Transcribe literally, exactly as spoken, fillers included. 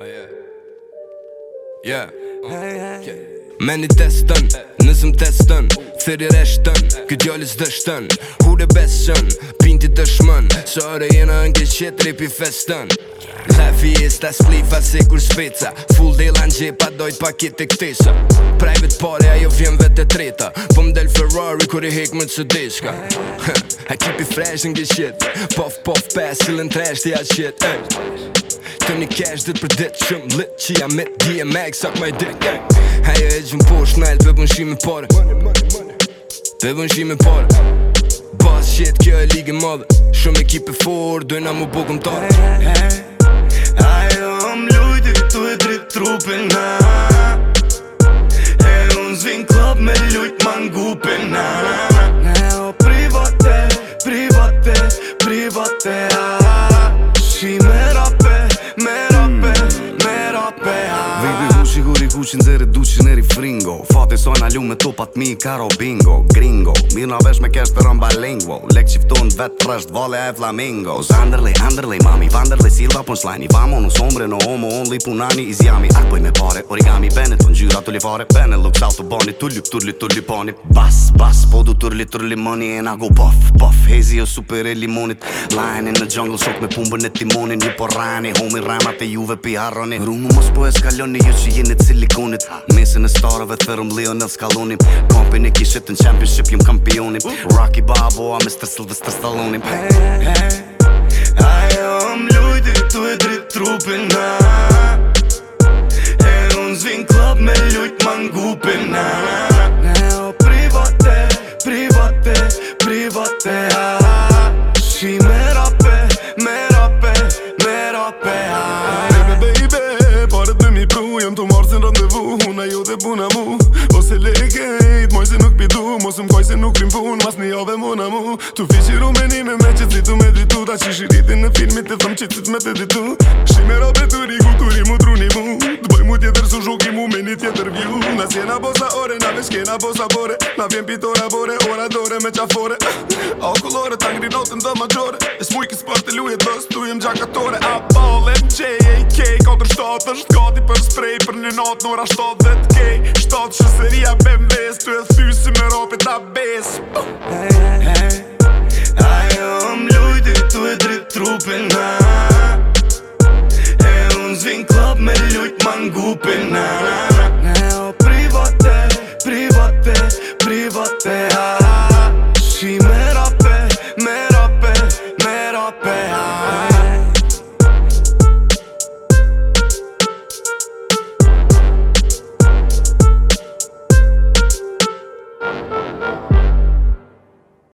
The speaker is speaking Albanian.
Yeah. Men i testen, nësëm testen Thiri reshtën, këtë djallis dështën Hure besën, pinti të shmën Sore jena nge qetë ripi festën Lefi jes ta splifa se kur speca Full dela në gjepa dojt pakit e këtesa Private pare ajo vjen vete treta Po m'del Ferrari kur i hek më të deshka I keep it fresh nge qetë Puff puff pass, silën trash të ja qetë Të një cash dit për dit shumë lit Që jam mit D M X, suck my dick Ajo e gjën posh nalt, pe bën shime pare Pe bën shime pare Boss shit, kjo e ligë madhe Shumë ekipe for, dojna mu bo këmtare Ajo am lujti, tu e drip trupin na E unë zvin klub me lujt mangupin na Ne o private, private, private Shi me rape, me rape, me rape Baby hushi guri kushin zere dushin eri fringo Fati soj na lu me topat mi karo bingo Gringo, mirë na vesh me kesh të rëmba lingvo Lek qifton vet trasht vale e flamingo Zanderle, anderle, mami, vanderle, silva pon slajni Vamo në sombre, në homo, only punani Izjami, arboj me pare, origami Bene të njyra të lifare, bene luk sal të bani Tulli, turli, turli pani Bas, bas, po du turli, turli money And I go puff, puff, hazy o super e limonit Line in the jungle, shok me pumbën e timonin Një po rani, homi ramat e juve pi harroni Runu mos po eskaloni, ju që jeni të silikonit Mesin e starëve të thërëm Lionel Scaloni Kompin e kishit në championship, jëm kampionim Rocky Balboa, mister Sylvester Stallone Hey, hey, ajo am lujti, tu e drip trupin na E unë zvin klub me lujt mangupin na Ne o private, private, private Shi me rape, me rape, me rape Baby, baby, paret me mi pru Jëm të marë sin randevu Huna jo dhe buna mu Ose legejt, moj se nuk pidu Mos më koj se nuk rim pun Mas një jave mona mu Tu fiqi rumenime me që citu me ditu Ta që shiritin në filmit të thëm që cit me të ditu Shime rape të rigu, tu rimu truni mu Të bëj mu tjetër su shoki mu me një tjetër vju Na sjena bosa ore, na vesh kena bosa bore Na vjen pitora bore, ora dore me qafore Alkollore, ta ngri notën dhe majore E s'muj kës për të lujet bës, tu jem gjakatore A ball, M J, A K, katër shtatë është gati për spray Për një natë nora shtatëdhjetë K Shtatë shëseria B M W's Tu e thysi me rapit ta bes Hey, hey, ajo am lujti, tu e drip trupin na E unë zvin klub me lujt mangupin na